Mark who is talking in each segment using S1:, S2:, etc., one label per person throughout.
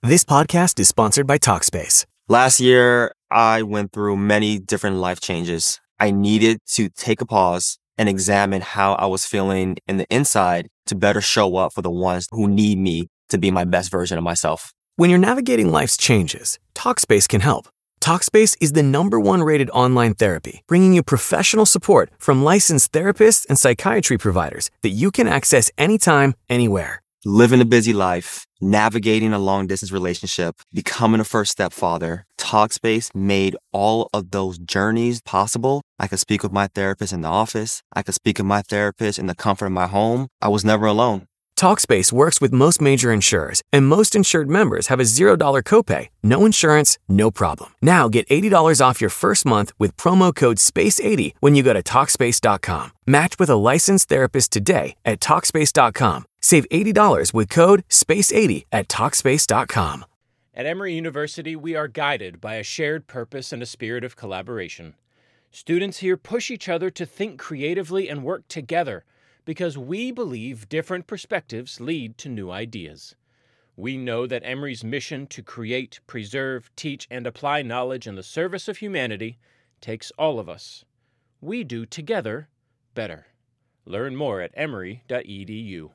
S1: This podcast is sponsored by Talkspace.
S2: Last year, I went through many different life changes. I needed to take a pause and examine how I was feeling in the inside to better show up for the ones who need me to be my best version of myself.
S1: When you're navigating life's changes, Talkspace can help. Talkspace is the #1 rated online therapy, bringing you professional support from licensed therapists and psychiatry providers that you can access anytime, anywhere.
S2: Living a busy life, navigating a long-distance relationship, becoming a first-step father, Talkspace made all of those journeys possible. I could speak with my therapist in the office. I could speak with my therapist in the comfort of my home. I was never alone.
S1: Talkspace works with most major insurers, and most insured members have a $0 copay. No insurance, no problem. Now get $80 off your first month with promo code SPACE80 when you go to Talkspace.com. Match with a licensed therapist today at Talkspace.com. Save $80 with code SPACE80 at Talkspace.com.
S3: At Emory University, we are guided by a shared purpose and a spirit of collaboration. Students here push each other to think creatively and work together, because we believe different perspectives lead to new ideas. We know that Emory's mission to create, preserve, teach, and apply knowledge in the service of humanity takes all of us. We do together better. Learn more at emory.edu.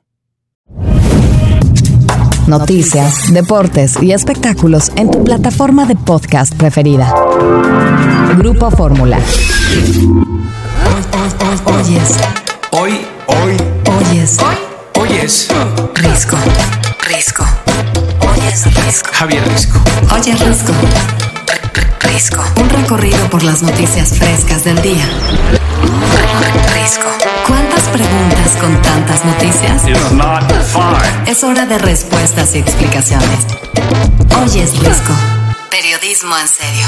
S4: Noticias, deportes y espectáculos en tu plataforma de podcast preferida. Grupo Fórmula.
S5: Oyes
S4: Risco. Oyes Risco.
S5: Javier Risco.
S4: Oyes Risco. Risco. Un recorrido por las noticias frescas del día. Risco. ¿Cuántas preguntas con tantas noticias?
S5: It's not fine.
S4: Es hora de respuestas y explicaciones. Oyes Risco. Periodismo en serio.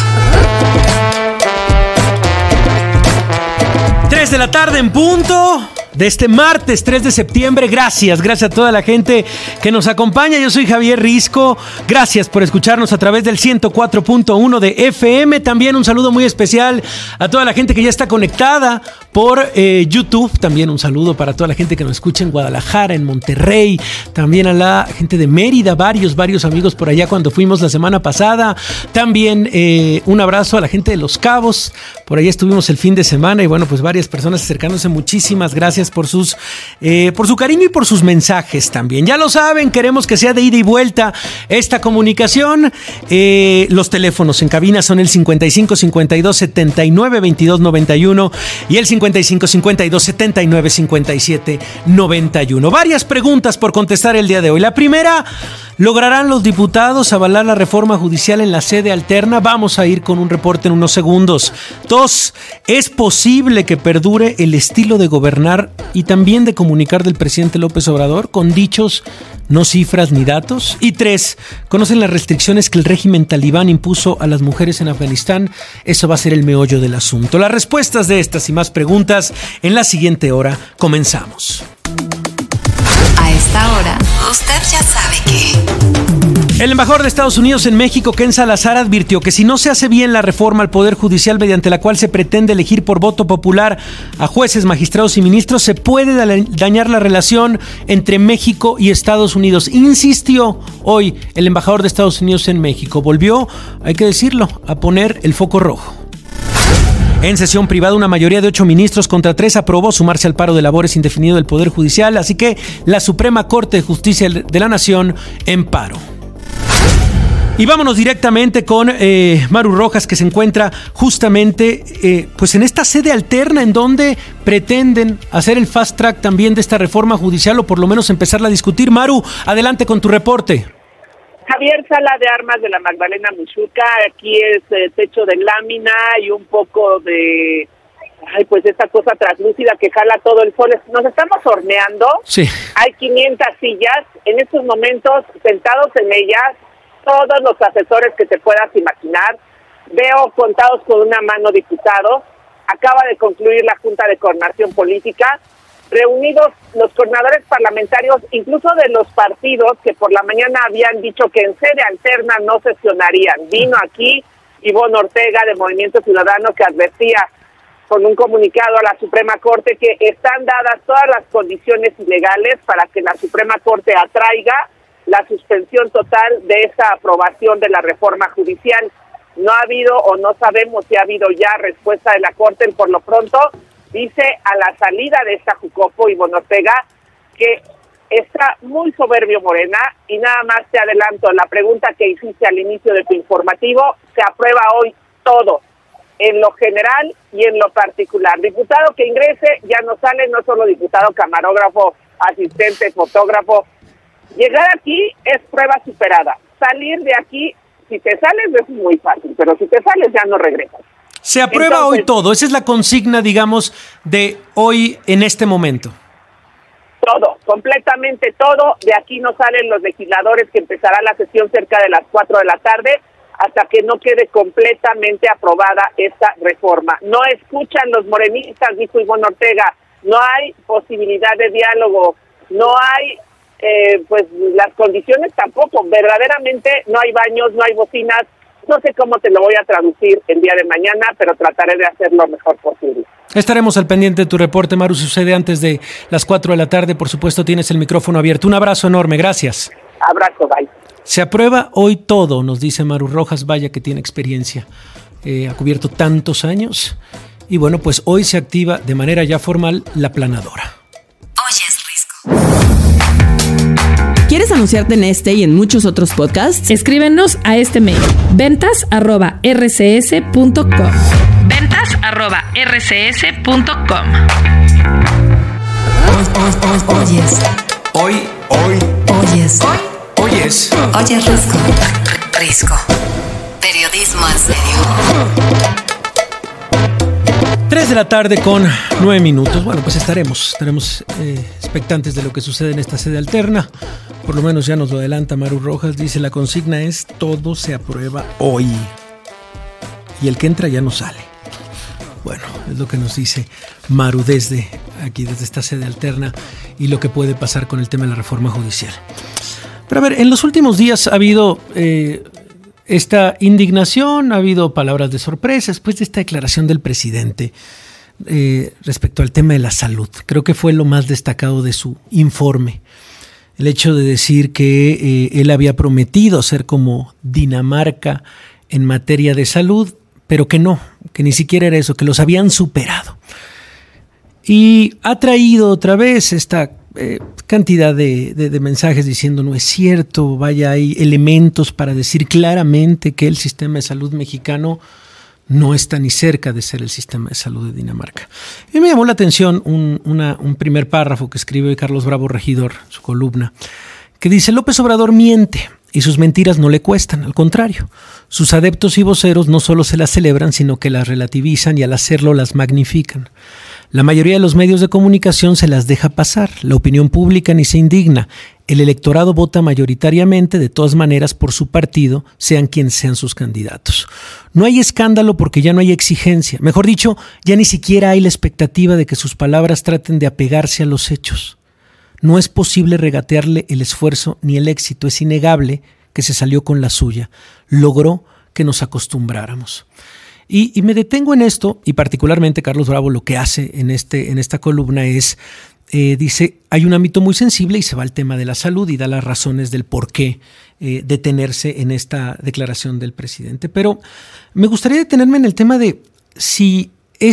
S6: 3 de la tarde en punto de este martes 3 de septiembre. Gracias a toda la gente que nos acompaña. Yo soy Javier Risco. Gracias por escucharnos a través del 104.1 de FM. También un saludo muy especial a toda la gente que ya está conectada por YouTube. También un saludo para toda la gente que nos escucha en Guadalajara, en Monterrey. También a la gente de Mérida, varios amigos por allá cuando fuimos la semana pasada. También un abrazo a la gente de Los Cabos. Por allá estuvimos el fin de semana y bueno, pues varias personas acercándose. Muchísimas gracias por su cariño y por sus mensajes también. Ya lo saben, queremos que sea de ida y vuelta esta comunicación. Los teléfonos en cabina son el 55 52 79 22 91 y el 55 52 79 57 91. Varias preguntas por contestar el día de hoy. La primera: ¿lograrán los diputados avalar la reforma judicial en la sede alterna? Vamos a ir con un reporte en unos segundos. 2. ¿Es posible que perdure el estilo de gobernar y también de comunicar del presidente López Obrador con dichos, no cifras ni datos? Y 3. ¿Conocen las restricciones que el régimen talibán impuso a las mujeres en Afganistán? Eso va a ser el meollo del asunto. Las respuestas de estas y más preguntas en la siguiente hora. Comenzamos.
S4: A esta hora, usted ya sabe que...
S6: El embajador de Estados Unidos en México, Ken Salazar, advirtió que si no se hace bien la reforma al Poder Judicial mediante la cual se pretende elegir por voto popular a jueces, magistrados y ministros, se puede dañar la relación entre México y Estados Unidos. Insistió hoy el embajador de Estados Unidos en México. Volvió, hay que decirlo, a poner el foco rojo. En sesión privada, una mayoría de 8 ministros contra 3 aprobó sumarse al paro de labores indefinido del Poder Judicial, así que la Suprema Corte de Justicia de la Nación en paro. Y vámonos directamente con Maru Rojas, que se encuentra justamente pues en esta sede alterna en donde pretenden hacer el fast track también de esta reforma judicial, o por lo menos empezarla a discutir. Maru, adelante con tu reporte.
S7: Javier, sala de armas de la Magdalena Mixhuca. Aquí es techo de lámina y un poco de pues esta cosa translúcida que jala todo el sol. Nos estamos horneando.
S6: Sí.
S7: Hay 500 sillas. En estos momentos, sentados en ellas, todos los asesores que te puedas imaginar. Veo contados con una mano diputados. Acaba de concluir la Junta de Coordinación Política. Reunidos los coordinadores parlamentarios, incluso de los partidos que por la mañana habían dicho que en sede alterna no sesionarían. Vino aquí Ivonne Ortega de Movimiento Ciudadano, que advertía con un comunicado a la Suprema Corte que están dadas todas las condiciones legales para que la Suprema Corte atraiga la suspensión total de esa aprobación de la reforma judicial. No ha habido o no sabemos si ha habido ya respuesta de la Corte. Por lo pronto, dice a la salida de esta Jucopo Ivonne Ortega que está muy soberbio Morena, y nada más te adelanto la pregunta que hiciste al inicio de tu informativo: se aprueba hoy todo, en lo general y en lo particular. Diputado que ingrese ya no sale, no solo diputado, camarógrafo, asistente, fotógrafo. Llegar aquí es prueba superada. Salir de aquí, si te sales es muy fácil, pero si te sales ya no regresas.
S6: Se aprueba entonces, hoy todo. Esa es la consigna, digamos, de hoy en este momento.
S7: Todo, completamente todo. De aquí no salen los legisladores, que empezará la sesión cerca de las 4 de la tarde, hasta que no quede completamente aprobada esta reforma. No escuchan los morenistas, dijo Ivonne Ortega. No hay posibilidad de diálogo. No hay, pues, las condiciones tampoco. Verdaderamente no hay baños, no hay bocinas. No sé cómo te lo voy a traducir el día de mañana, pero trataré de hacer lo mejor posible.
S6: Estaremos al pendiente de tu reporte, Maru. Sucede antes de las 4 de la tarde. Por supuesto, tienes el micrófono abierto. Un abrazo enorme. Gracias.
S7: Abrazo, bye.
S6: Se aprueba hoy todo, nos dice Maru Rojas. Vaya que tiene experiencia. Ha cubierto tantos años. Y bueno, pues hoy se activa de manera ya formal la planadora.
S4: Oyes Risco. ¿Quieres anunciarte en este y en muchos otros podcasts?
S5: Escríbenos a este mail: ventas@rcs.com. ventas@rcs.com.
S4: Oyes.
S6: Hoy.
S4: Oyes.
S6: Oyes.
S4: Oyes Risco. Risco. Periodismo en serio.
S6: 3 de la tarde con 9 minutos. Bueno, pues estaremos expectantes de lo que sucede en esta sede alterna. Por lo menos ya nos lo adelanta Maru Rojas. Dice: la consigna es todo se aprueba hoy. Y el que entra ya no sale. Bueno, es lo que nos dice Maru desde aquí, desde esta sede alterna, y lo que puede pasar con el tema de la reforma judicial. Pero a ver, en los últimos días ha habido esta indignación, ha habido palabras de sorpresa después de esta declaración del presidente respecto al tema de la salud. Creo que fue lo más destacado de su informe. El hecho de decir que él había prometido ser como Dinamarca en materia de salud, pero que no, que ni siquiera era eso, que los habían superado. Y ha traído otra vez esta cantidad de mensajes diciendo: no es cierto, vaya, hay elementos para decir claramente que el sistema de salud mexicano no está ni cerca de ser el sistema de salud de Dinamarca. Y me llamó la atención un primer párrafo que escribe Carlos Bravo Regidor, su columna, que dice: López Obrador miente y sus mentiras no le cuestan, al contrario. Sus adeptos y voceros no solo se las celebran, sino que las relativizan y al hacerlo las magnifican. La mayoría de los medios de comunicación se las deja pasar, la opinión pública ni se indigna. El electorado vota mayoritariamente, de todas maneras, por su partido, sean quienes sean sus candidatos. No hay escándalo porque ya no hay exigencia. Mejor dicho, ya ni siquiera hay la expectativa de que sus palabras traten de apegarse a los hechos. No es posible regatearle el esfuerzo ni el éxito. Es innegable que se salió con la suya. Logró que nos acostumbráramos. Y me detengo en esto, y particularmente Carlos Bravo lo que hace en esta columna es, dice, hay un ámbito muy sensible y se va al tema de la salud y da las razones del por qué detenerse en esta declaración del presidente. Pero me gustaría detenerme en el tema de si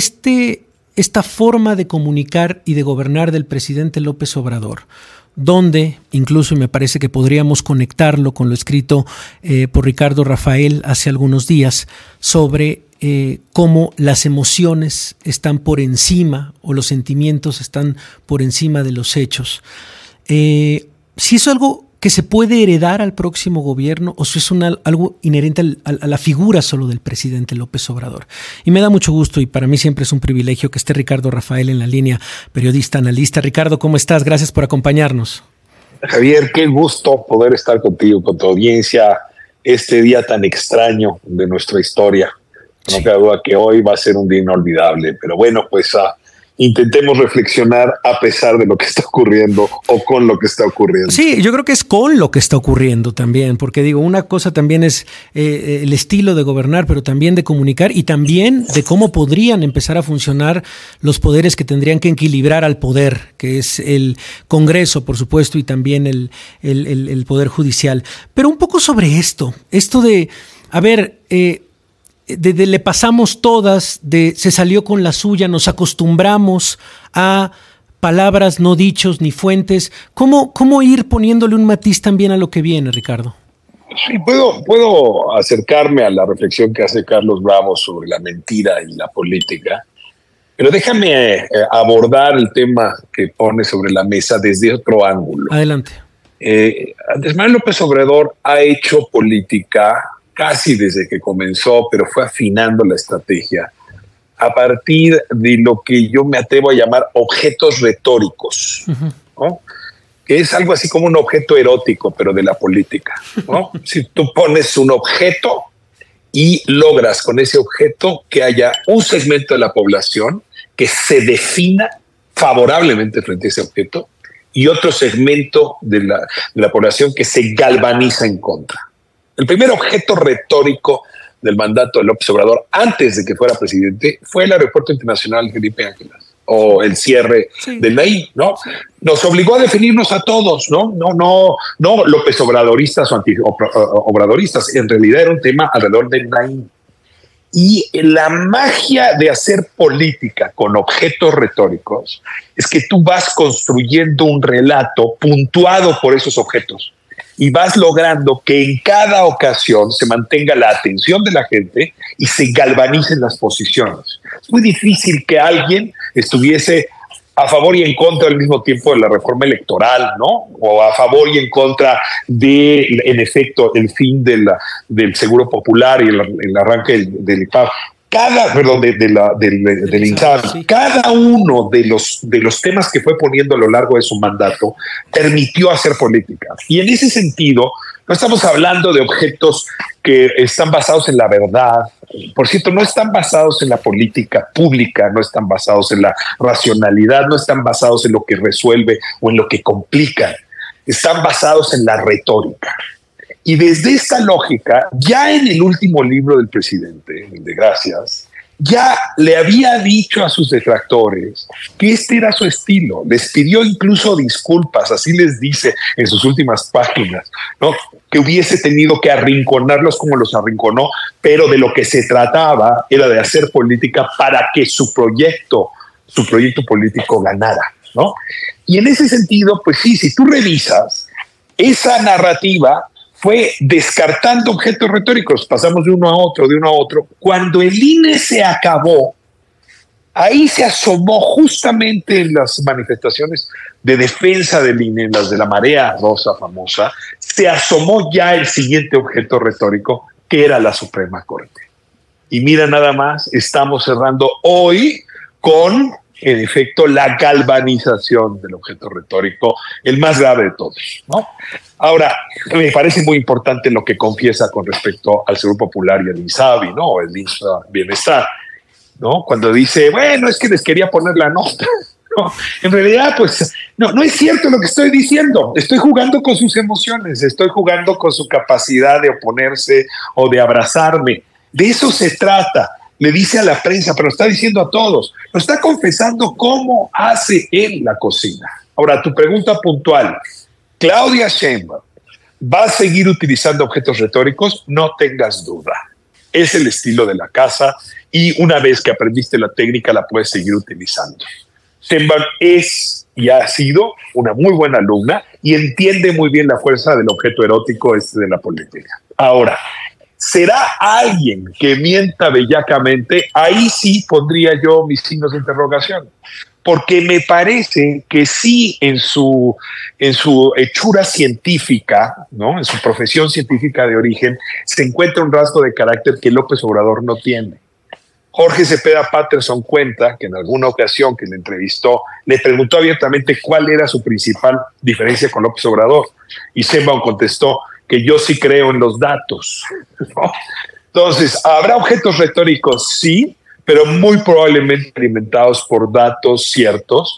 S6: esta forma de comunicar y de gobernar del presidente López Obrador, donde incluso, y me parece que podríamos conectarlo con lo escrito por Ricardo Rafael hace algunos días sobre cómo las emociones están por encima o los sentimientos están por encima de los hechos. Si es algo que se puede heredar al próximo gobierno o si es algo inherente a la figura solo del presidente López Obrador. Y me da mucho gusto y para mí siempre es un privilegio que esté Ricardo Rafael en la línea, periodista, analista. Ricardo, ¿cómo estás? Gracias por acompañarnos.
S8: Javier, qué gusto poder estar contigo, con tu audiencia, este día tan extraño de nuestra historia. No cabe duda que hoy va a ser un día inolvidable, pero bueno, pues intentemos reflexionar a pesar de lo que está ocurriendo o con lo que está ocurriendo.
S6: Sí, yo creo que es con lo que está ocurriendo también, porque digo, una cosa también es el estilo de gobernar, pero también de comunicar y también de cómo podrían empezar a funcionar los poderes que tendrían que equilibrar al poder, que es el Congreso, por supuesto, y también el Poder Judicial. Pero un poco sobre esto de, a ver, le pasamos todas, se salió con la suya, nos acostumbramos a palabras no dichos ni fuentes. ¿Cómo ir poniéndole un matiz también a lo que viene, Ricardo?
S8: Sí, puedo acercarme a la reflexión que hace Carlos Bravo sobre la mentira y la política, pero déjame abordar el tema que pone sobre la mesa desde otro ángulo.
S6: Adelante.
S8: Andrés Manuel López Obrador ha hecho política casi desde que comenzó, pero fue afinando la estrategia a partir de lo que yo me atrevo a llamar objetos retóricos, ¿no? Que es algo así como un objeto erótico, pero de la política, ¿no? Si tú pones un objeto y logras con ese objeto que haya un segmento de la población que se defina favorablemente frente a ese objeto y otro segmento de la población que se galvaniza en contra. El primer objeto retórico del mandato de López Obrador antes de que fuera presidente fue el Aeropuerto Internacional Felipe Ángeles o el cierre del Naim, ¿no? Nos obligó a definirnos a todos, ¿no? No López Obradoristas o anti-obradoristas, en realidad era un tema alrededor del Naim. Y la magia de hacer política con objetos retóricos es que tú vas construyendo un relato puntuado por esos objetos y vas logrando que en cada ocasión se mantenga la atención de la gente y se galvanicen las posiciones. Es muy difícil que alguien estuviese a favor y en contra al mismo tiempo de la reforma electoral, ¿no? O a favor y en contra de, en efecto, el fin del Seguro Popular y el arranque del IPAB. Del INSABI. Sí. Cada uno de los temas que fue poniendo a lo largo de su mandato permitió hacer política. Y en ese sentido, no estamos hablando de objetos que están basados en la verdad. Por cierto, no están basados en la política pública, no están basados en la racionalidad, no están basados en lo que resuelve o en lo que complica. Están basados en la retórica. Y desde esta lógica, ya en el último libro del presidente, de Gracias, ya le había dicho a sus detractores que este era su estilo. Les pidió incluso disculpas, así les dice en sus últimas páginas, ¿no? Que hubiese tenido que arrinconarlos como los arrinconó, pero de lo que se trataba era de hacer política para que su proyecto político ganara, ¿no? Y en ese sentido, pues sí, si tú revisas esa narrativa, fue descartando objetos retóricos, pasamos de uno a otro. Cuando el INE se acabó, ahí se asomó justamente en las manifestaciones de defensa del INE, en las de la marea rosa famosa, se asomó ya el siguiente objeto retórico, que era la Suprema Corte. Y mira nada más, estamos cerrando hoy con, en efecto, la galvanización del objeto retórico, el más grave de todos, ¿no? Ahora, me parece muy importante lo que confiesa con respecto al Seguro Popular y al INSABI, ¿no? El Bienestar, ¿no? Cuando dice, bueno, es que les quería poner la nota. No, en realidad, pues, no es cierto lo que estoy diciendo. Estoy jugando con sus emociones, estoy jugando con su capacidad de oponerse o de abrazarme. De eso se trata. Le dice a la prensa, pero lo está diciendo a todos. Lo está confesando cómo hace él la cocina. Ahora, tu pregunta puntual. Claudia Sheinbaum va a seguir utilizando objetos retóricos, no tengas duda. Es el estilo de la casa y una vez que aprendiste la técnica la puedes seguir utilizando. Sheinbaum es y ha sido una muy buena alumna y entiende muy bien la fuerza del objeto erótico de la política. Ahora, ¿será alguien que mienta bellacamente? Ahí sí pondría yo mis signos de interrogación. Porque me parece que sí en su hechura científica, ¿no? En su profesión científica de origen, se encuentra un rasgo de carácter que López Obrador no tiene. Jorge Cepeda Patterson cuenta que en alguna ocasión que le entrevistó, le preguntó abiertamente cuál era su principal diferencia con López Obrador. Y Sheinbaum contestó que yo sí creo en los datos, ¿no? Entonces, ¿habrá objetos retóricos? Sí, pero muy probablemente alimentados por datos ciertos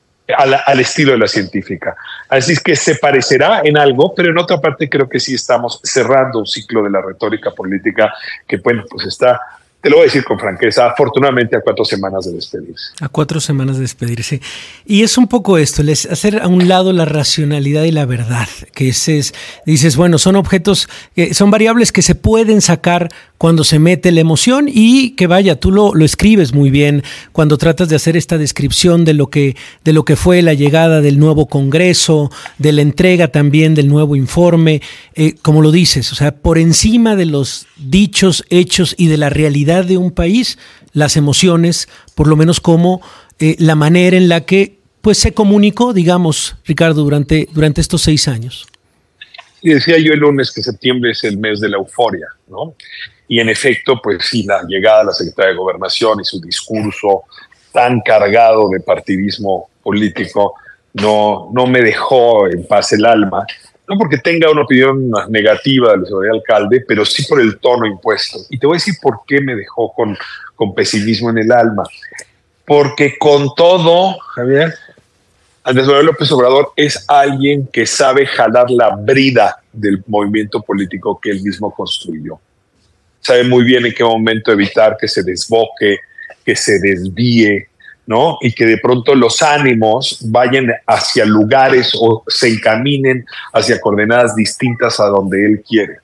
S8: al estilo de la científica. Así es que se parecerá en algo, pero en otra parte creo que sí estamos cerrando un ciclo de la retórica política que, bueno, pues está, te lo voy a decir con franqueza, afortunadamente a 4 semanas de despedirse.
S6: A 4 semanas de despedirse. Y es un poco esto, hacer a un lado la racionalidad y la verdad, que dices, bueno, son objetos, son variables que se pueden sacar cuando se mete la emoción y que vaya, tú lo escribes muy bien cuando tratas de hacer esta descripción de lo que fue la llegada del nuevo Congreso, de la entrega también del nuevo informe, como lo dices, o sea, por encima de los dichos, hechos y de la realidad de un país, las emociones, por lo menos como la manera en la que pues se comunicó, digamos, Ricardo, durante estos 6 años.
S8: Y decía yo el lunes que septiembre es el mes de la euforia, ¿no? Y en efecto, pues sí, la llegada de la secretaria de Gobernación y su discurso tan cargado de partidismo político no me dejó en paz el alma, no porque tenga una opinión negativa del señor alcalde, pero sí por el tono impuesto. Y te voy a decir por qué me dejó con pesimismo en el alma. Porque con todo, Javier, Andrés Manuel López Obrador es alguien que sabe jalar la brida del movimiento político que él mismo construyó. Sabe muy bien en qué momento evitar que se desboque, que se desvíe, ¿no? Y que de pronto los ánimos vayan hacia lugares o se encaminen hacia coordenadas distintas a donde él quiere.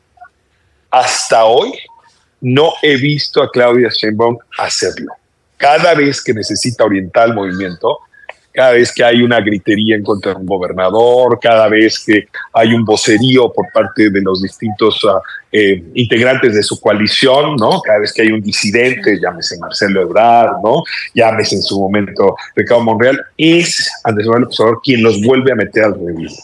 S8: Hasta hoy no he visto a Claudia Sheinbaum hacerlo. Cada vez que necesita orientar el movimiento, cada vez que hay una gritería en contra de un gobernador, cada vez que hay un vocerío por parte de los distintos integrantes de su coalición, ¿no? Cada vez que hay un disidente, llámese Marcelo Ebrard, ¿no? Llámese en su momento Ricardo Monreal, es Andrés Manuel López Obrador quien los vuelve a meter al revés.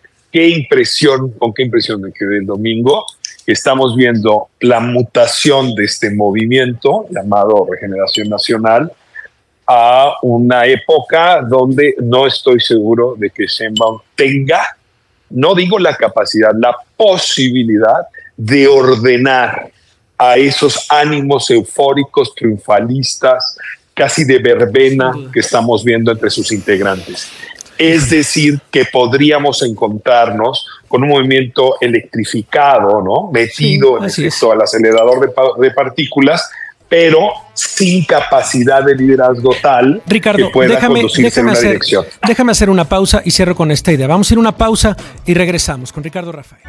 S8: Con qué impresión me quedé el domingo. Estamos viendo la mutación de este movimiento llamado Regeneración Nacional a una época donde no estoy seguro de que Sheinbaum tenga, no digo la capacidad, la posibilidad de ordenar a esos ánimos eufóricos, triunfalistas, casi de verbena que estamos viendo entre sus integrantes. Es decir, que podríamos encontrarnos con un movimiento electrificado, ¿no? Metido en efecto al acelerador de partículas, pero sin capacidad de liderazgo tal,
S6: Ricardo,
S8: que pueda conducirse en una dirección.
S6: Déjame hacer una pausa y cierro con esta idea. Vamos a ir a una pausa y regresamos con Ricardo Rafael.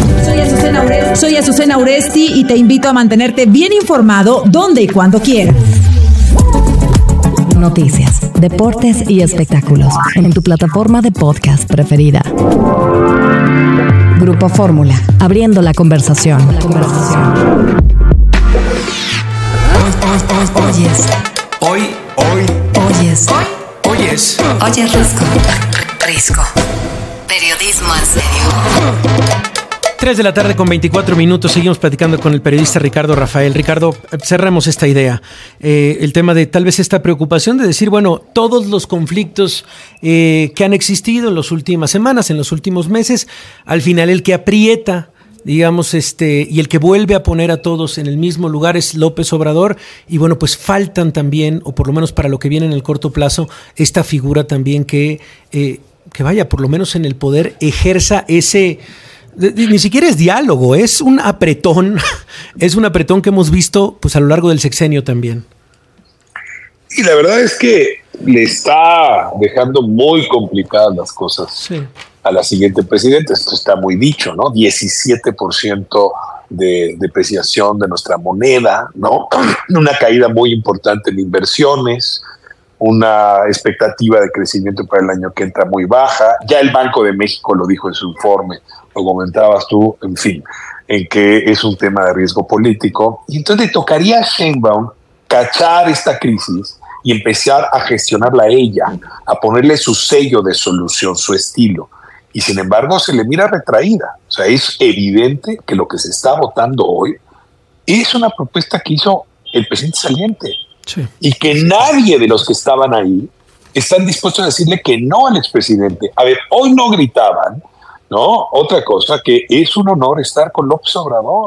S9: Soy Azucena Uresti y te invito a mantenerte bien informado donde y cuando quieras.
S4: Noticias, deportes y espectáculos en tu plataforma de podcast preferida. Grupo Fórmula, abriendo la conversación. Oyes Risco. Periodismo en serio.
S6: 3 de la tarde con 24 minutos. Seguimos platicando con el periodista Ricardo Rafael. Ricardo, cerremos esta idea. El tema de tal vez esta preocupación de decir, bueno, todos los conflictos que han existido en las últimas semanas, en los últimos meses, al final el que aprieta, digamos, y el que vuelve a poner a todos en el mismo lugar es López Obrador. Y bueno, pues faltan también, o por lo menos para lo que viene en el corto plazo, esta figura también que vaya, por lo menos en el poder, ejerza ese... Ni siquiera es diálogo, es un apretón que hemos visto pues a lo largo del sexenio también.
S8: Y la verdad es que le está dejando muy complicadas las cosas a la siguiente presidenta. Esto está muy dicho, ¿no? 17% de depreciación de nuestra moneda, ¿no? Una caída muy importante en inversiones, una expectativa de crecimiento para el año que entra muy baja. Ya el Banco de México lo dijo en su informe, lo comentabas tú, en fin, en que es un tema de riesgo político. Y entonces le tocaría a Sheinbaum cachar esta crisis y empezar a gestionarla ella, a ponerle su sello de solución, su estilo. Y sin embargo se le mira retraída. O sea, es evidente que lo que se está votando hoy es una propuesta que hizo el presidente saliente. Sí. Y que nadie de los que estaban ahí están dispuestos a decirle que no al expresidente. A ver, hoy no gritaban, ¿no? Otra cosa, que es un honor estar con López Obrador.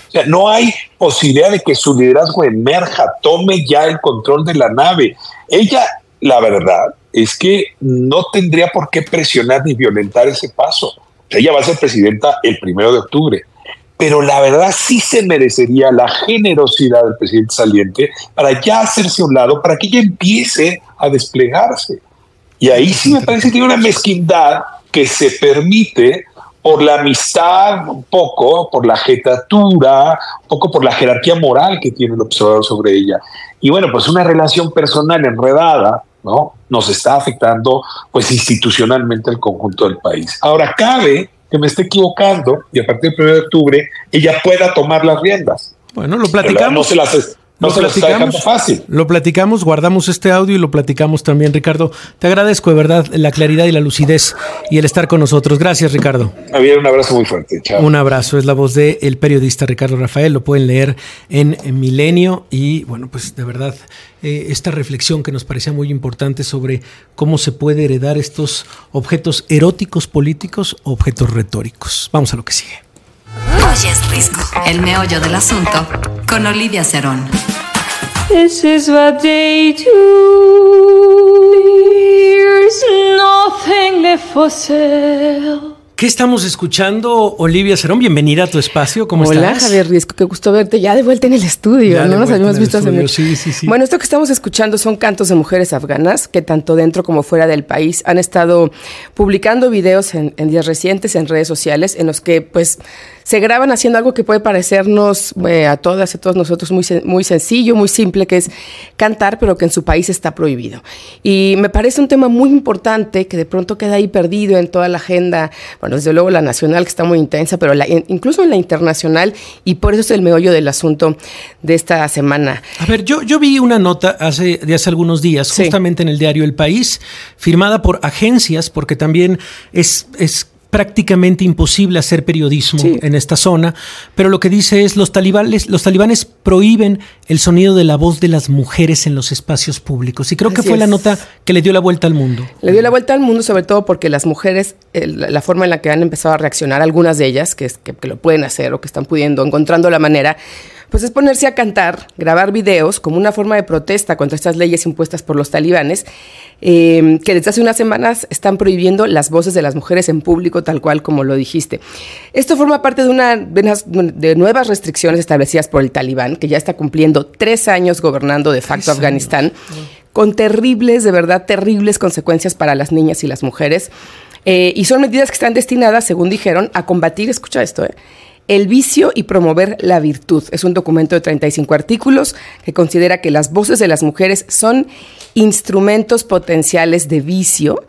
S8: O sea, no hay posibilidad de que su liderazgo emerja, tome ya el control de la nave. Ella, la verdad, es que no tendría por qué presionar ni violentar ese paso. O sea, ella va a ser presidenta el 1 de octubre. Pero la verdad sí se merecería la generosidad del presidente saliente para ya hacerse a un lado, para que ella empiece a desplegarse. Y ahí sí me parece que tiene una mezquindad que se permite por la amistad, un poco por la jetatura, un poco por la jerarquía moral que tiene el observador sobre ella. Y bueno, pues una relación personal enredada, ¿no?, nos está afectando pues institucionalmente al conjunto del país. Ahora, cabe que me esté equivocando y a partir del 1 de octubre ella pueda tomar las riendas.
S6: Bueno, lo platicamos.
S8: No se las está dejando fácil.
S6: Lo platicamos, guardamos este audio y lo platicamos también, Ricardo. Te agradezco de verdad la claridad y la lucidez y el estar con nosotros. Gracias, Ricardo.
S8: Javier, un abrazo muy fuerte. Chao.
S6: Un abrazo. Es la voz del periodista Ricardo Rafael. Lo pueden leer en Milenio. Y bueno, pues de verdad, esta reflexión que nos parecía muy importante sobre cómo se puede heredar estos objetos eróticos políticos o objetos retóricos. Vamos a lo que sigue.
S4: Oye, es Risco, el meollo del asunto, con Olivia Cerón.
S5: This is what they do. There's nothing left for sale.
S6: ¿Qué estamos escuchando, Olivia Cerón? Bienvenida a tu espacio. ¿Cómo estás?
S10: Hola, Javier Risco. Qué gusto verte ya de vuelta en el estudio. No nos habíamos visto hace mucho.
S6: Sí.
S10: Bueno, esto que estamos escuchando son cantos de mujeres afganas que tanto dentro como fuera del país han estado publicando videos en días recientes en redes sociales en los que pues se graban haciendo algo que puede parecernos a todas y a todos nosotros muy sencillo, muy simple, que es cantar, pero que en su país está prohibido. Y me parece un tema muy importante que de pronto queda ahí perdido en toda la agenda, bueno, desde luego la nacional, que está muy intensa, pero incluso en la internacional, y por eso es el meollo del asunto de esta semana.
S6: A ver, yo vi una nota de hace algunos días, justamente en el diario El País, firmada por agencias, porque también es prácticamente imposible hacer periodismo en esta zona, pero lo que dice es los talibanes prohíben el sonido de la voz de las mujeres en los espacios públicos, y creo que fue la nota que le dio la vuelta al mundo. Le dio la vuelta al mundo, sobre todo porque las mujeres, la forma en la que han empezado a reaccionar, algunas de ellas que lo pueden hacer o que están encontrando la manera, pues es ponerse a cantar, grabar videos como una forma de protesta contra estas leyes impuestas por los talibanes, que desde hace unas semanas están prohibiendo las voces de las mujeres en público, tal cual como lo dijiste. Esto forma parte de nuevas restricciones establecidas por el talibán, que ya está cumpliendo 3 años gobernando de facto Afganistán, con terribles consecuencias para las niñas y las mujeres. Y son medidas que están destinadas, según dijeron, a combatir, escucha esto, el vicio y promover la virtud. Es un documento de 35 artículos que considera que las voces de las mujeres son instrumentos potenciales de vicio,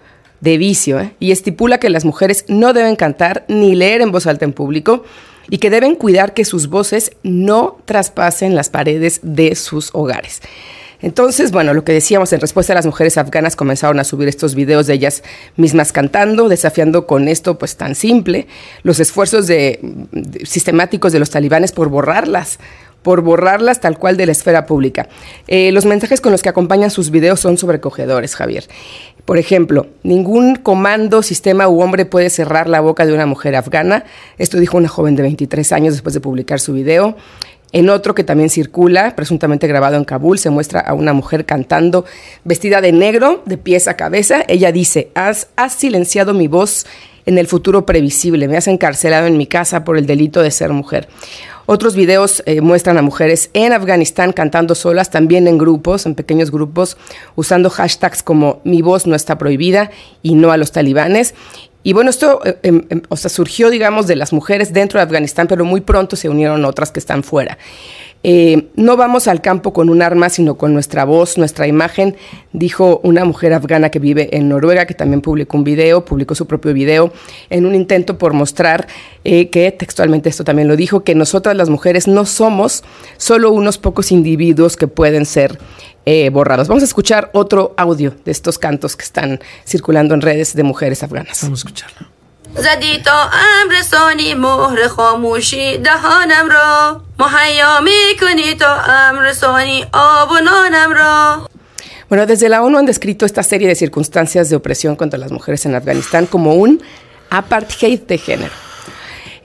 S6: y estipula que las mujeres no deben cantar ni leer en voz alta en público y que deben cuidar que sus voces no traspasen las paredes de sus hogares. Entonces, bueno, lo que decíamos, en respuesta a las mujeres afganas comenzaron a subir estos videos de ellas mismas cantando, desafiando con esto pues tan simple los esfuerzos sistemáticos de los talibanes por borrarlas tal cual de la esfera pública. Los mensajes con los que acompañan sus videos son sobrecogedores, Javier. Por ejemplo, ningún comando, sistema u hombre puede cerrar la boca de una mujer afgana. Esto dijo una joven de 23 años después de publicar su video. En otro que también circula, presuntamente grabado en Kabul, se muestra a una mujer cantando vestida de negro, de pies a cabeza. Ella dice: has silenciado mi voz en el futuro previsible, me has encarcelado en mi casa por el delito de ser mujer. Otros videos muestran a mujeres en Afganistán cantando solas, también en grupos, en pequeños grupos, usando hashtags como mi voz no está prohibida y no a los talibanes. Y bueno, esto surgió, digamos, de las mujeres dentro de Afganistán, pero muy pronto se unieron otras que están fuera. No vamos al campo con un arma, sino con nuestra voz, nuestra imagen, dijo una mujer afgana que vive en Noruega, que también publicó su propio video, en un intento por mostrar que, textualmente esto también lo dijo, que nosotras las mujeres no somos solo unos pocos individuos que pueden ser borrados. Vamos a escuchar otro audio de estos cantos que están circulando en redes de mujeres afganas. Vamos a escucharlo.
S11: زدی تا امر ثانی مهر خاموشی دهانم را مهیا میکنی تا امر ثانی آب و نانم را.
S10: Bueno, desde la ONU han descrito esta serie de circunstancias de opresión contra las mujeres en Afganistán como un apartheid de género.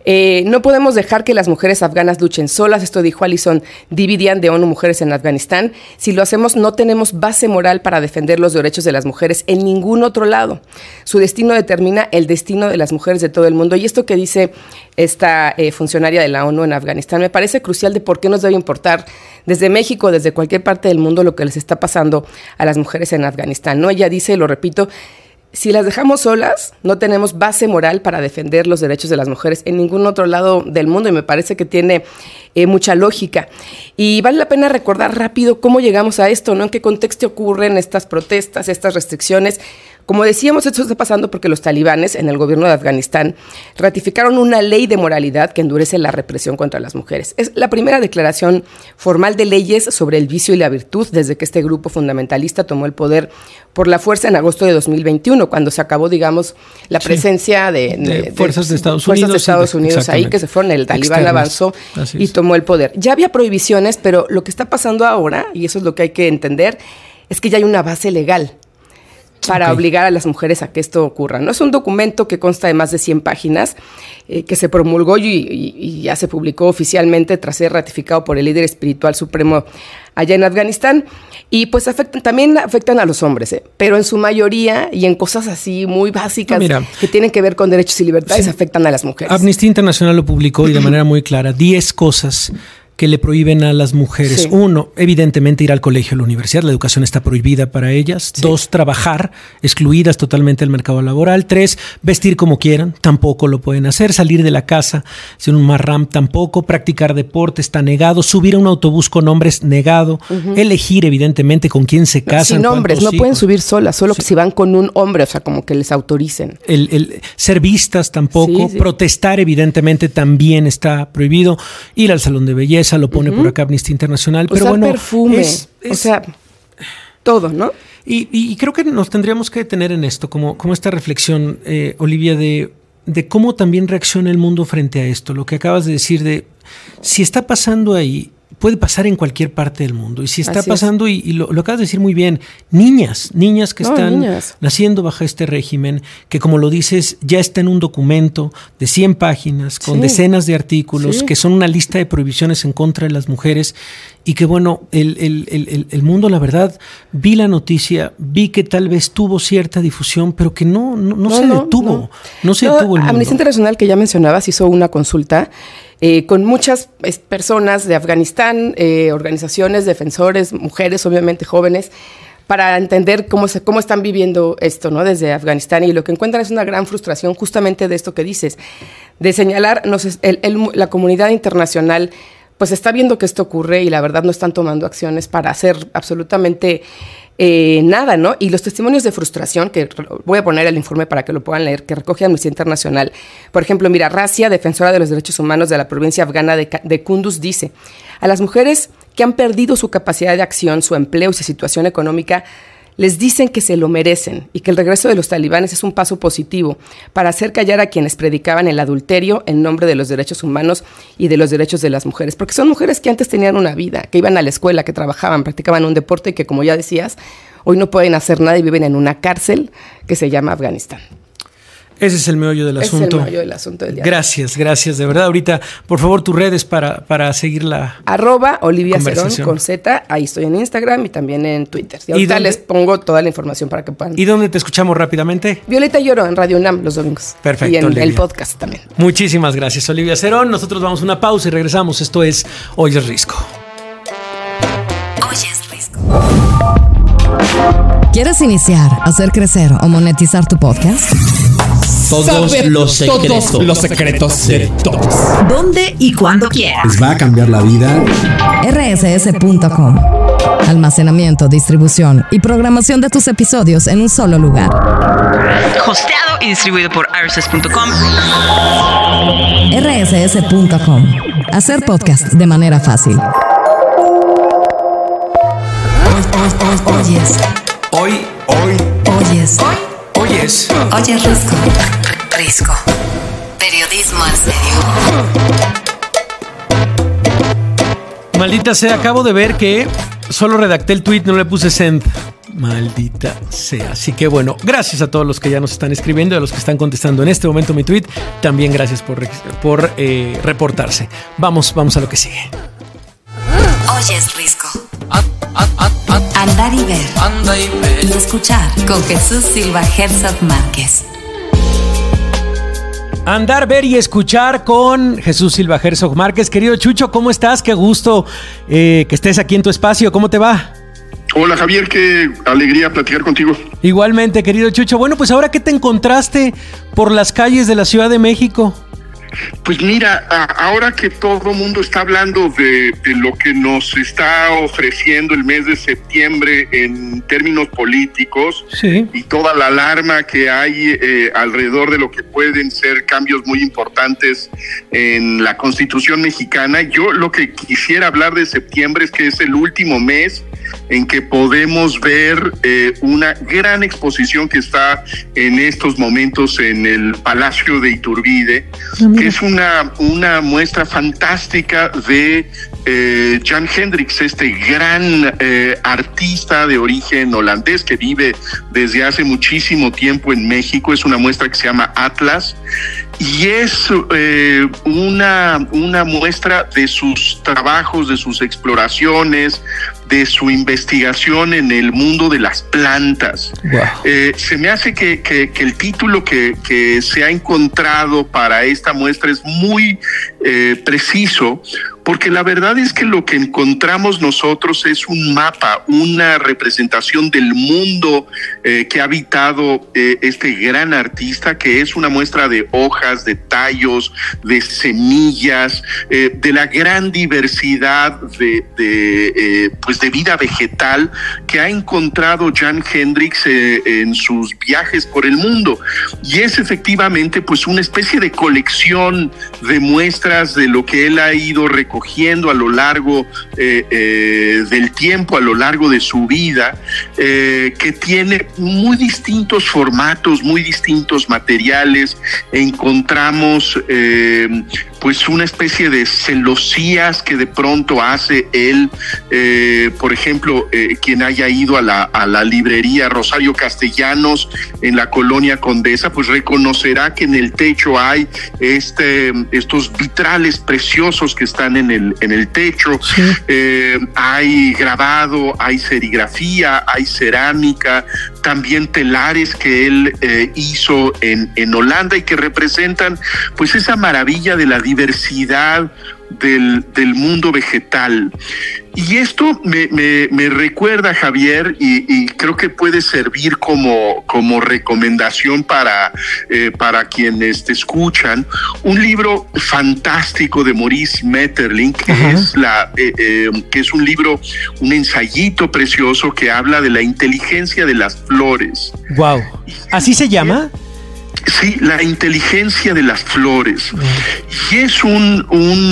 S10: No podemos dejar que las mujeres afganas luchen solas, esto dijo Alison Dividian de ONU Mujeres en Afganistán. Si lo hacemos, no tenemos base moral para defender los derechos de las mujeres en ningún otro lado. Su destino determina el destino de las mujeres de todo el mundo. Y esto que dice esta funcionaria de la ONU en Afganistán me parece crucial de por qué nos debe importar desde México, desde cualquier parte del mundo, lo que les está pasando a las mujeres en Afganistán, ¿no? Ella dice, lo repito, si las dejamos solas, no tenemos base moral para defender los derechos de las mujeres en ningún otro lado del mundo, y me parece que tiene mucha lógica. Y vale la pena recordar rápido cómo llegamos a esto, ¿no? En qué contexto ocurren estas protestas, estas restricciones. Como decíamos, esto está pasando porque los talibanes en el gobierno de Afganistán ratificaron una ley de moralidad que endurece la represión contra las mujeres. Es la primera declaración formal de leyes sobre el vicio y la virtud desde que este grupo fundamentalista tomó el poder por la fuerza en agosto de 2021, cuando se acabó, digamos, la presencia de
S6: fuerzas de Estados
S10: Unidos. Fuerzas de Estados Unidos ahí que se fueron, el talibán externas. Avanzó y tomó el poder. Ya había prohibiciones, pero lo que está pasando ahora, y eso es lo que hay que entender, es que ya hay una base legal para obligar a las mujeres a que esto ocurra. No es un documento que consta de más de 100 páginas, que se promulgó y ya se publicó oficialmente tras ser ratificado por el líder espiritual supremo allá en Afganistán, y pues también afectan a los hombres, pero en su mayoría y en cosas así muy básicas que tienen que ver con derechos y libertades, afectan a las mujeres.
S6: Amnistía Internacional lo publicó y de manera muy clara, 10 cosas que le prohíben a las mujeres. Sí. 1, evidentemente ir al colegio o la universidad, la educación está prohibida para ellas. Sí. 2, trabajar, excluidas totalmente del mercado laboral. 3, vestir como quieran, tampoco lo pueden hacer. Salir de la casa sin un mahram, tampoco. Practicar deporte está negado. Subir a un autobús con hombres, negado. Elegir, evidentemente, con quién se casan.
S10: Sin hombres, no pueden subir solas, solo si van con un hombre, o sea, como que les autoricen.
S6: Ser vistas tampoco. Sí. Protestar, evidentemente, también está prohibido. Ir al salón de belleza, lo pone por acá Amnistía Internacional, pero
S10: usar perfume, o sea, todo, ¿no?
S6: Y creo que nos tendríamos que detener en esto, como esta reflexión, Olivia, de cómo también reacciona el mundo frente a esto. Lo que acabas de decir de, si está pasando ahí, puede pasar en cualquier parte del mundo. Y si está pasando, y lo acabas de decir muy bien, niñas que están naciendo bajo este régimen, que como lo dices, ya está en un documento de 100 páginas, con decenas de artículos, que son una lista de prohibiciones en contra de las mujeres, y que bueno, el mundo, la verdad, vi la noticia, vi que tal vez tuvo cierta difusión, pero que no se detuvo. No se detuvo el mundo.
S10: Amnistía Internacional, que ya mencionabas, hizo una consulta con muchas personas de Afganistán, organizaciones, defensores, mujeres, obviamente jóvenes, para entender cómo están viviendo esto, ¿no? Desde Afganistán, y lo que encuentran es una gran frustración justamente de esto que dices, de señalar, la comunidad internacional pues está viendo que esto ocurre y la verdad no están tomando acciones para hacer absolutamente nada, ¿no? Y los testimonios de frustración, que voy a poner el informe para que lo puedan leer, que recoge Amnistía Internacional. Por ejemplo, mira, Razia, defensora de los derechos humanos de la provincia afgana de Kunduz, dice: a las mujeres que han perdido su capacidad de acción, su empleo y su situación económica, les dicen que se lo merecen y que el regreso de los talibanes es un paso positivo para hacer callar a quienes predicaban el adulterio en nombre de los derechos humanos y de los derechos de las mujeres. Porque son mujeres que antes tenían una vida, que iban a la escuela, que trabajaban, practicaban un deporte y que, como ya decías, hoy no pueden hacer nada y viven en una cárcel que se llama Afganistán.
S6: Ese es el meollo del asunto.
S10: Es el meollo del asunto del día.
S6: Gracias, de verdad. Ahorita, por favor, tus redes para seguir la
S10: @Olivia Cerón con Z, ahí estoy en Instagram y también en Twitter. Y ahorita les pongo toda la información para que puedan.
S6: ¿Y dónde te escuchamos rápidamente?
S10: Violeta Lloro en Radio UNAM los domingos.
S6: Perfecto,
S10: y en
S6: Olivia.
S10: El podcast también.
S6: Muchísimas gracias, Olivia Cerón. Nosotros vamos a una pausa y regresamos. Esto es Hoy es Risco.
S4: Hoy es Risco. ¿Quieres iniciar, hacer crecer o monetizar tu podcast?
S12: Todos los secretos de todos.
S9: ¿Dónde y cuándo quieras?
S12: Les va a cambiar la vida.
S4: rss.com. Almacenamiento, distribución y programación de tus episodios en un solo lugar.
S13: Hosteado y distribuido por rss.com.
S4: rss.com. Hacer podcast de manera fácil. Hoy es Risco. Periodismo al serio.
S6: Maldita sea, acabo de ver que solo redacté el tweet, no le puse send. Maldita sea. Así que bueno, gracias a todos los que ya nos están escribiendo, a los que están contestando en este momento mi tweet. También gracias por reportarse. Vamos a lo que sigue.
S4: Oyes Risco. Andar y ver. Y escuchar con Jesús Silva Herzog Márquez.
S6: Andar, ver y escuchar con Jesús Silva Herzog Márquez. Querido Chucho, ¿cómo estás? Qué gusto que estés aquí en tu espacio. ¿Cómo te va?
S14: Hola Javier, qué alegría platicar contigo.
S6: Igualmente, querido Chucho. Bueno, pues ahora, ¿qué te encontraste por las calles de la Ciudad de México?
S14: Pues mira, ahora que todo el mundo está hablando de lo que nos está ofreciendo el mes de septiembre en términos políticos, sí, y toda la alarma que hay alrededor de lo que pueden ser cambios muy importantes en la Constitución mexicana, yo lo que quisiera hablar de septiembre es que es el último mes en que podemos ver una gran exposición que está en estos momentos en el Palacio de Iturbide, que es una muestra fantástica de Jan Hendricks, este gran artista de origen holandés que vive desde hace muchísimo tiempo en México. Es una muestra que se llama Atlas y es una muestra de sus trabajos, de sus exploraciones, de su investigación en el mundo de las plantas. Wow. Se me hace que el título que se ha encontrado para esta muestra es muy preciso, porque la verdad es que lo que encontramos nosotros es un mapa, una representación del mundo que ha habitado este gran artista, que es una muestra de hojas, de tallos, de semillas, de la gran diversidad de vida vegetal que ha encontrado Jan Hendricks en sus viajes por el mundo. Y es efectivamente pues una especie de colección de muestras de lo que él ha ido recogiendo a lo largo del tiempo, a lo largo de su vida, que tiene muy distintos formatos, muy distintos materiales. Encontramos pues una especie de celosías que de pronto hace él, por ejemplo, quien haya ido a la librería Rosario Castellanos en la Colonia Condesa, pues reconocerá que en el techo hay estos vitrales preciosos que están en el techo. Sí. Hay grabado, hay serigrafía, hay cerámica, también telares que él hizo en Holanda y que representan pues esa maravilla de la diversidad del mundo vegetal. Y esto me recuerda, Javier, y creo que puede servir como recomendación para quienes te escuchan, un libro fantástico de Maurice Maeterlinck, que es un libro, un ensayito precioso que habla de la inteligencia de las flores.
S6: Wow. ¿Así se llama?
S14: Sí, la inteligencia de las flores. Y es un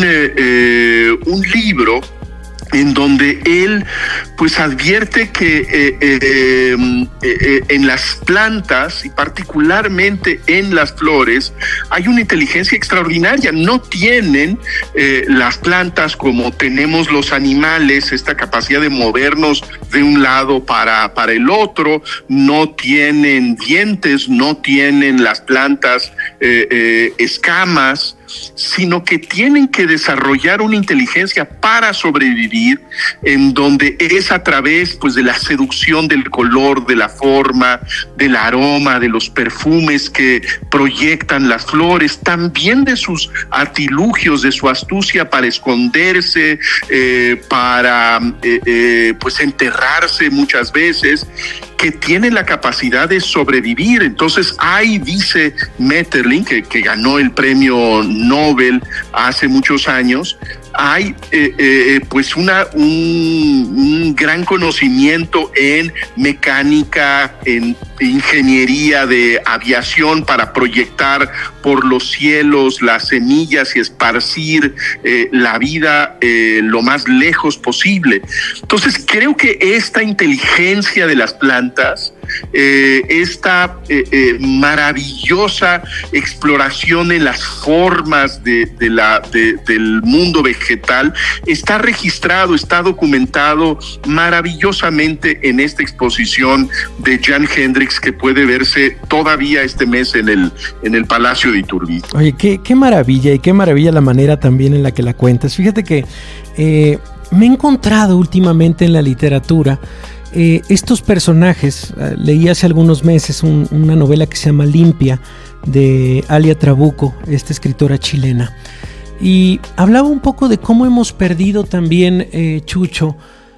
S14: libro en donde él pues advierte que en las plantas y particularmente en las flores hay una inteligencia extraordinaria. No tienen las plantas como tenemos los animales, esta capacidad de movernos de un lado para el otro, no tienen dientes, no tienen las plantas escamas, sino que tienen que desarrollar una inteligencia para sobrevivir, en donde es a través pues de la seducción del color, de la forma, del aroma, de los perfumes que proyectan las flores, también de sus artilugios, de su astucia para esconderse, para pues enterrarse muchas veces, que tienen la capacidad de sobrevivir. Entonces ahí dice Maeterlinck, que ganó el premio Nobel hace muchos años, hay pues un gran conocimiento en mecánica, en ingeniería de aviación para proyectar por los cielos las semillas y esparcir la vida lo más lejos posible. Entonces creo que esta inteligencia de las plantas esta maravillosa exploración en las formas del mundo vegetal está registrado, está documentado maravillosamente en esta exposición de Jan Hendricks, que puede verse todavía este mes en el Palacio de Iturbide.
S6: Oye, qué maravilla, y qué maravilla la manera también en la que la cuentas. Fíjate que me he encontrado últimamente en la literatura estos personajes. Leí hace algunos meses una novela que se llama Limpia, de Alia Trabuco, esta escritora chilena, y hablaba un poco de cómo hemos perdido también, Chucho,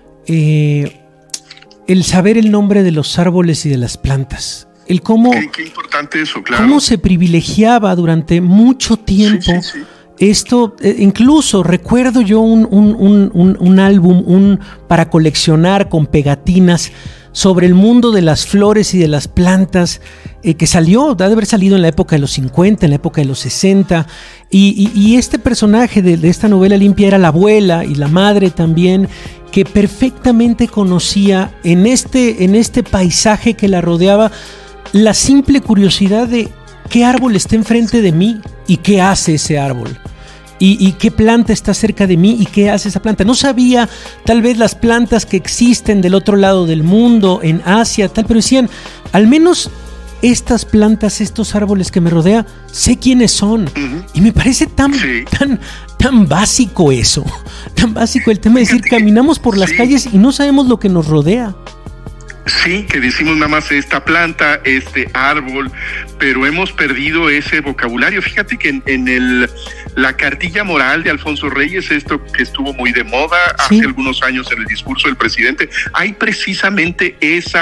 S6: el saber el nombre de los árboles y de las plantas. El cómo,
S14: qué importante eso, claro.
S6: Cómo se privilegiaba durante mucho tiempo. Sí. Esto, incluso recuerdo yo un álbum para coleccionar con pegatinas sobre el mundo de las flores y de las plantas, que salió, debe haber salido en la época de los 50, en la época de los 60, y este personaje de esta novela Limpia era la abuela y la madre también, que perfectamente conocía en este paisaje que la rodeaba la simple curiosidad de qué árbol está enfrente de mí y qué hace ese árbol. Y qué planta está cerca de mí y qué hace esa planta. No sabía tal vez las plantas que existen del otro lado del mundo, en Asia, tal, pero decían, al menos estas plantas, estos árboles que me rodean, sé quiénes son. Uh-huh. Y me parece tan básico eso, tan básico el tema de decir, caminamos por las calles y no sabemos lo que nos rodea.
S14: Sí, que decimos nada más esta planta, este árbol, pero hemos perdido ese vocabulario. Fíjate que en la cartilla moral de Alfonso Reyes, esto que estuvo muy de moda hace algunos años en el discurso del presidente, hay precisamente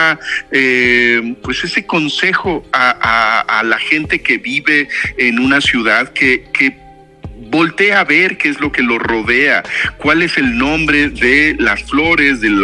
S14: ese consejo a la gente que vive en una ciudad que voltea a ver qué es lo que lo rodea, cuál es el nombre de las flores, de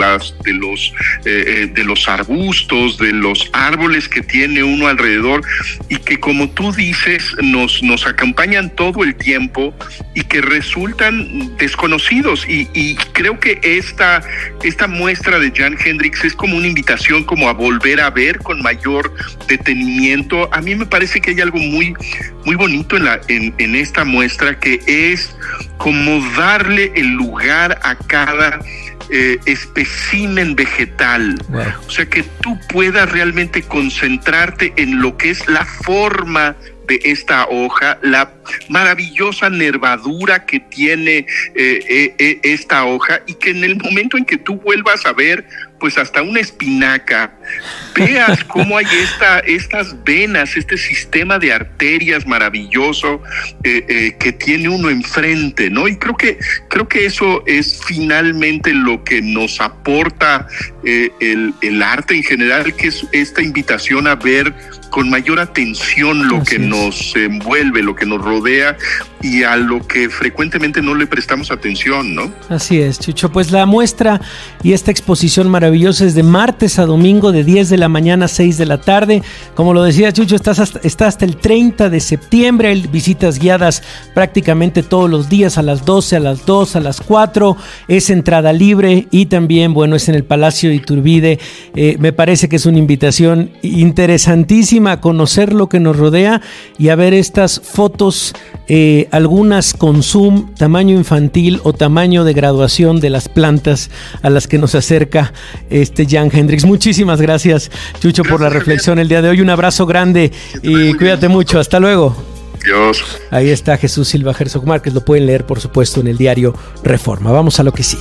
S14: los arbustos, de los árboles que tiene uno alrededor, y que, como tú dices, nos acompañan todo el tiempo y que resultan desconocidos. Y creo que esta muestra de Jan Hendricks es como una invitación como a volver a ver con mayor detenimiento. A mí me parece que hay algo muy, muy bonito en esta muestra, que es como darle el lugar a cada espécimen vegetal. Wow. O sea, que tú puedas realmente concentrarte en lo que es la forma de esta hoja, la maravillosa nervadura que tiene esta hoja, y que en el momento en que tú vuelvas a ver pues hasta una espinaca, veas cómo hay estas venas, este sistema de arterias maravilloso que tiene uno enfrente, ¿no? Y creo que eso es finalmente lo que nos aporta el arte en general, que es esta invitación a ver con mayor atención lo que nos envuelve, lo que nos rodea, y a lo que frecuentemente no le prestamos atención, ¿no? Así es, Chucho. Pues la muestra y esta exposición maravillosa es de martes a domingo, de 10 de la mañana a 6 de la tarde. Como lo decía Chucho, está hasta el 30 de septiembre. Hay visitas guiadas prácticamente todos los días, a las 12, a las 2, a las 4. Es entrada libre, y también, bueno, es en el Palacio de Iturbide. Me parece que es una invitación interesantísima a conocer lo que nos rodea y a ver estas fotos, algunas con zoom, tamaño infantil o tamaño de graduación de las plantas a las que nos acerca Jan Hendricks. Muchísimas gracias, Chucho, por la reflexión el día de hoy. Un abrazo grande y cuídate mucho. Hasta luego. Dios. Ahí está Jesús Silva Herzog Márquez. Lo pueden leer, por supuesto, en el diario Reforma. Vamos a lo que sigue.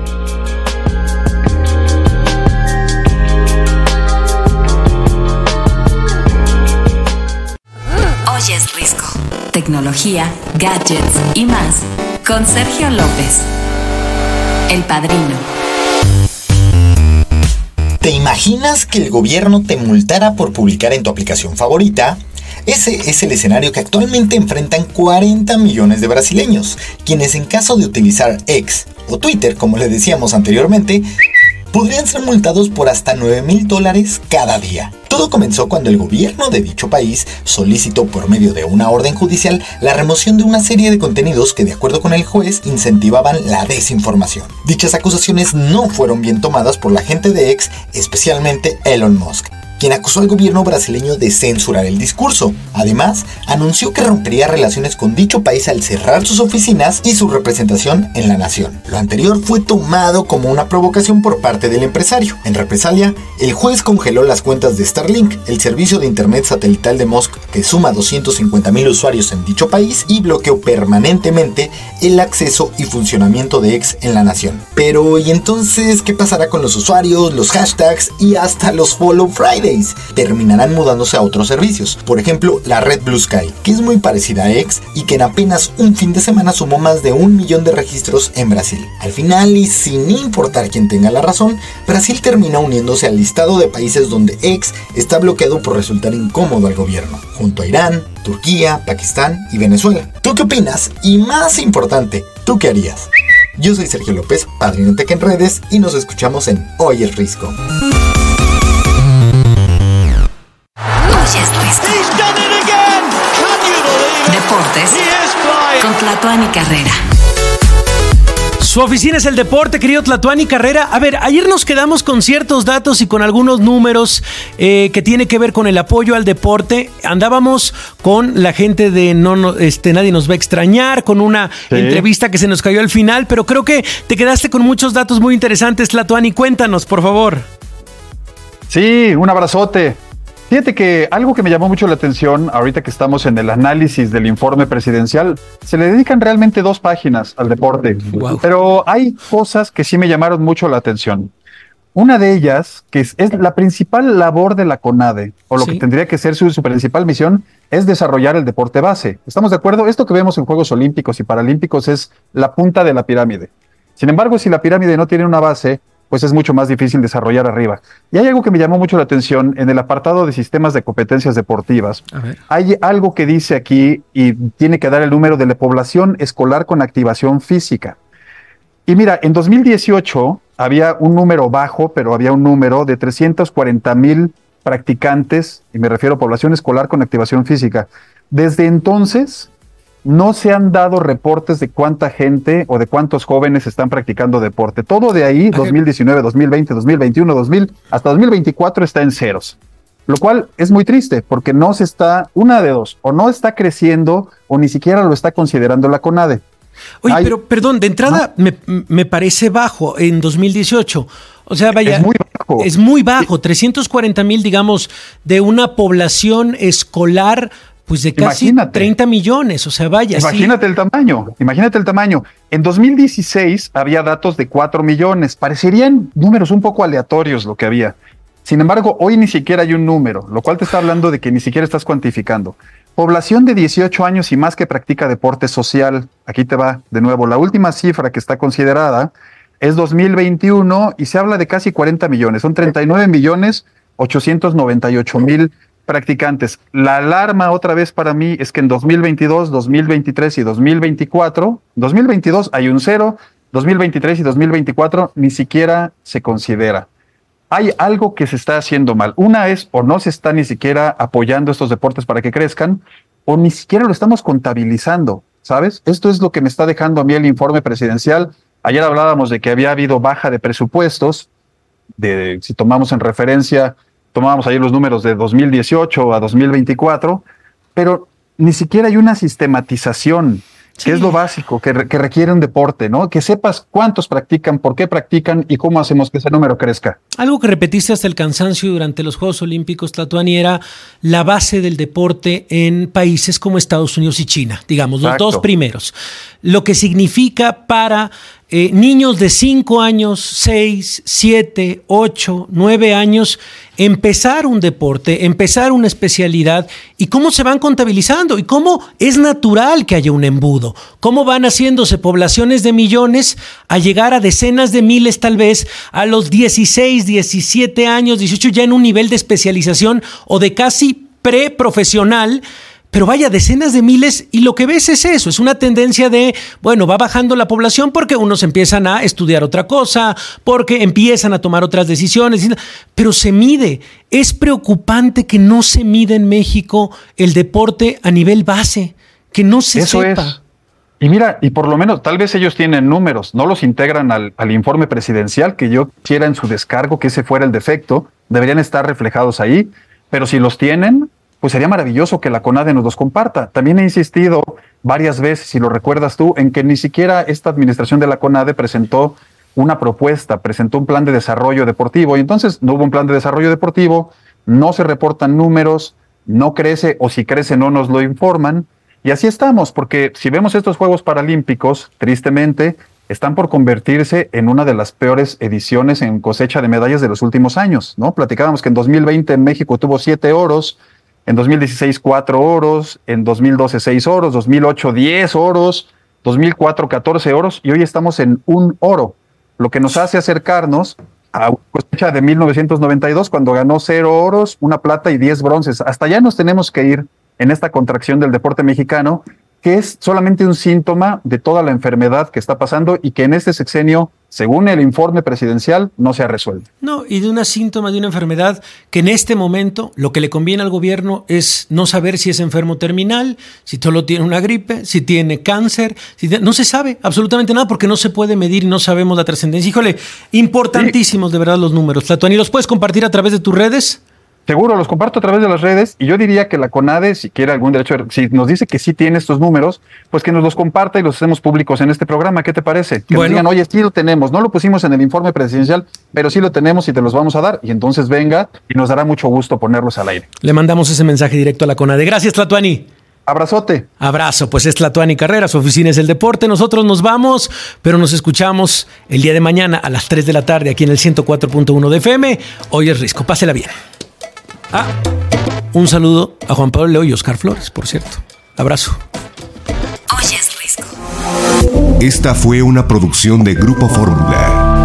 S4: Hoy es Risco. Tecnología, gadgets y más con Sergio López, el padrino.
S15: ¿Te imaginas que el gobierno te multara por publicar en tu aplicación favorita? Ese es el escenario que actualmente enfrentan 40 millones de brasileños, quienes, en caso de utilizar X o Twitter, como le decíamos anteriormente, podrían ser multados por hasta $9,000 cada día. Todo comenzó cuando el gobierno de dicho país solicitó, por medio de una orden judicial, la remoción de una serie de contenidos que, de acuerdo con el juez, incentivaban la desinformación. Dichas acusaciones no fueron bien tomadas por la gente de X, especialmente Elon Musk, quien acusó al gobierno brasileño de censurar el discurso. Además, anunció que rompería relaciones con dicho país al cerrar sus oficinas y su representación en la nación. Lo anterior fue tomado como una provocación por parte del empresario. En represalia, el juez congeló las cuentas de Starlink, el servicio de internet satelital de Musk que suma 250,000 usuarios en dicho país, y bloqueó permanentemente el acceso y funcionamiento de X en la nación. Pero, ¿y entonces qué pasará con los usuarios, los hashtags y hasta los Follow Fridays? Terminarán mudándose a otros servicios. Por ejemplo, la red Blue Sky, que es muy parecida a X y que en apenas un fin de semana sumó más de 1 millón de registros en Brasil. Al final, y sin importar quién tenga la razón, Brasil termina uniéndose al listado de países donde X está bloqueado por resultar incómodo al gobierno, junto a Irán, Turquía, Pakistán y Venezuela. ¿Tú qué opinas? Y más importante, ¿tú qué harías? Yo soy Sergio López, Padrino Tech en redes, y nos escuchamos en Hoy es Risco.
S4: Hoy es Risco. Deportes con Tlatuani Carrera.
S6: Su oficina es el deporte, querido Tlatuani Carrera. A ver, ayer nos quedamos con ciertos datos y con algunos números que tiene que ver con el apoyo al deporte. Andábamos con la gente de Nadie Nos Va a Extrañar, con una entrevista que se nos cayó al final, pero creo que te quedaste con muchos datos muy interesantes, Tlatuani. Cuéntanos, por favor.
S16: Sí, un abrazote. Fíjate que algo que me llamó mucho la atención, ahorita que estamos en el análisis del informe presidencial, se le dedican realmente 2 páginas al deporte, pero hay cosas que sí me llamaron mucho la atención. Una de ellas, que es la principal labor de la CONADE, o lo que tendría que ser su principal misión, es desarrollar el deporte base. ¿Estamos de acuerdo? Esto que vemos en Juegos Olímpicos y Paralímpicos es la punta de la pirámide. Sin embargo, si la pirámide no tiene una base, pues es mucho más difícil desarrollar arriba. Y hay algo que me llamó mucho la atención en el apartado de sistemas de competencias deportivas. Hay algo que dice aquí, y tiene que dar el número de la población escolar con activación física. Y mira, en 2018 había un número bajo, pero había un número de 340,000 practicantes, y me refiero a población escolar con activación física. Desde entonces no se han dado reportes de cuánta gente o de cuántos jóvenes están practicando deporte. Todo de ahí, 2019, 2020, 2021, hasta 2024 está en ceros. Lo cual es muy triste porque no se está, una de dos, o no está creciendo o ni siquiera lo está considerando la CONADE.
S6: Oye, pero perdón, de entrada me parece bajo en 2018. O sea, vaya, es muy bajo. 340,000, digamos, de una población escolar, pues de casi 30 millones, o sea, vaya.
S16: Imagínate el tamaño. En 2016 había datos de 4 millones. Parecerían números un poco aleatorios lo que había. Sin embargo, hoy ni siquiera hay un número, lo cual te está hablando de que ni siquiera estás cuantificando. Población de 18 años y más que practica deporte social. Aquí te va de nuevo. La última cifra que está considerada es 2021 y se habla de casi 40 millones. Son 39,898,000 practicantes. La alarma otra vez para mí es que en 2022, 2023 y 2024, 2022 hay un 0, 2023 y 2024 ni siquiera se considera. Hay algo que se está haciendo mal. Una es, o no se está ni siquiera apoyando estos deportes para que crezcan, o ni siquiera lo estamos contabilizando, ¿sabes? Esto es lo que me está dejando a mí el informe presidencial. Ayer hablábamos de que había habido baja de presupuestos, si tomamos en referencia, tomábamos ayer los números de 2018 a 2024, pero ni siquiera hay una sistematización, que es lo básico que requiere un deporte, ¿no? Que sepas cuántos practican, por qué practican y cómo hacemos que ese número crezca.
S6: Algo que repetiste hasta el cansancio durante los Juegos Olímpicos, Tlatuani, era la base del deporte en países como Estados Unidos y China, digamos, los dos primeros. Lo que significa para niños de 5 años, 6, 7, 8, 9 años, empezar un deporte, empezar una especialidad, y cómo se van contabilizando y cómo es natural que haya un embudo, cómo van haciéndose poblaciones de millones a llegar a decenas de miles tal vez a los 16, 17 años, 18 ya en un nivel de especialización o de casi preprofesional. Pero vaya, decenas de miles, y lo que ves es eso, es una tendencia de, bueno, va bajando la población porque unos empiezan a estudiar otra cosa, porque empiezan a tomar otras decisiones, pero se mide. Es preocupante que no se mide en México el deporte a nivel base, que no se sepa.
S16: Es. Y mira, y por lo menos, tal vez ellos tienen números, no los integran al informe presidencial, que yo quisiera en su descargo que ese fuera el defecto, deberían estar reflejados ahí, pero si los tienen, pues sería maravilloso que la CONADE nos los comparta. También he insistido varias veces, si lo recuerdas tú, en que ni siquiera esta administración de la CONADE presentó una propuesta, presentó un plan de desarrollo deportivo, y entonces no hubo un plan de desarrollo deportivo, no se reportan números, no crece, o si crece no nos lo informan, y así estamos, porque si vemos estos Juegos Paralímpicos, tristemente, están por convertirse en una de las peores ediciones en cosecha de medallas de los últimos años, ¿no? Platicábamos que en 2020 en México tuvo 7 oros, en 2016 4 oros, en 2012 6 oros, 2008 10 oros, 2004 14 oros, y hoy estamos en 1 oro, lo que nos hace acercarnos a una cosecha de 1992, cuando ganó 0 oros, 1 plata y 10 bronces. Hasta allá nos tenemos que ir en esta contracción del deporte mexicano, que es solamente un síntoma de toda la enfermedad que está pasando y que en este sexenio, según el informe presidencial, no se ha resuelto.
S6: No, y de un síntoma de una enfermedad que en este momento lo que le conviene al gobierno es no saber si es enfermo terminal, si solo tiene una gripe, si tiene cáncer, no se sabe absolutamente nada porque no se puede medir y no sabemos la trascendencia. Híjole, importantísimos de verdad los números. Tlatuani, ¿los puedes compartir a través de tus redes?
S16: Seguro, los comparto a través de las redes, y yo diría que la CONADE, si quiere algún derecho, si nos dice que sí tiene estos números, pues que nos los comparta y los hacemos públicos en este programa. ¿Qué te parece? Que nos digan, oye, sí lo tenemos, no lo pusimos en el informe presidencial, pero sí lo tenemos y te los vamos a dar, y entonces venga y nos dará mucho gusto ponerlos al aire.
S6: Le mandamos ese mensaje directo a la CONADE. Gracias, Tlatuani.
S16: Abrazote.
S6: Abrazo, pues es Tlatuani Carrera, su oficina es el deporte. Nosotros nos vamos, pero nos escuchamos el día de mañana a las 3 de la tarde aquí en el 104.1 de FM. Hoy es Risco, pásela bien. Un saludo a Juan Pablo Leo y Oscar Flores, por cierto. Abrazo.
S4: Hoy es Risco.
S17: Esta fue una producción de Grupo Fórmula.